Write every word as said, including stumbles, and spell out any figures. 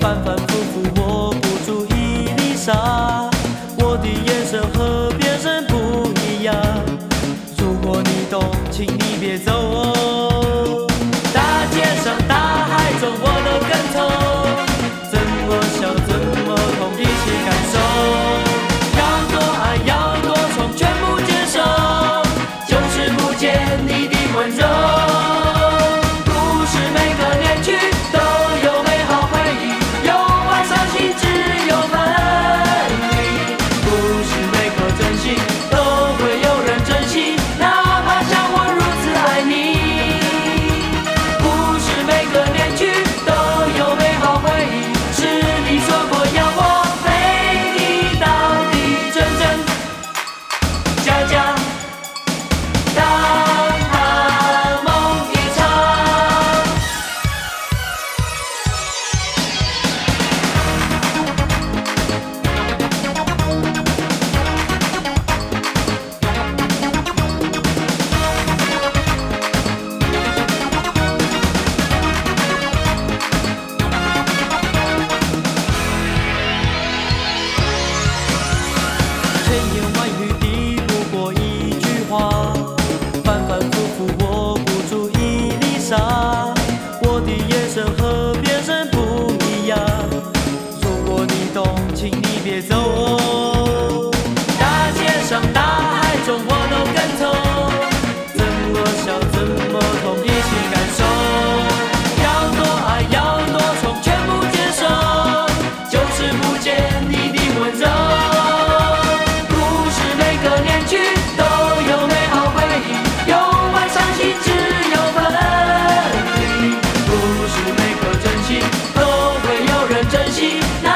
反反复复握不住一粒沙，我的眼神和别人不一样。如果你懂，请你别走哦。大街上大海中我都跟从，怎么笑怎么痛，一起感受。要多爱要多宠，全部接受，就是不见你的温柔。不是每个恋曲都有美好回忆，有爱伤心只有分离。不是每颗真心都会有人珍惜，哪怕像我如此爱你。不是每个恋曲都有美好回忆，是你说过要我陪你到底，真真假假，当它梦一场。千言万语抵不过一句话，反反复复握不住一粒沙，我的眼神和别人不一样。如果你懂，请你别走哦。大街上大海中我都跟从，怎么笑怎么痛，一起感受。要多爱要多宠，全部接受，就是不见你的温柔。不是每个恋曲都有美好回忆，有爱伤心只有分离。不是每颗真心都会有人珍惜。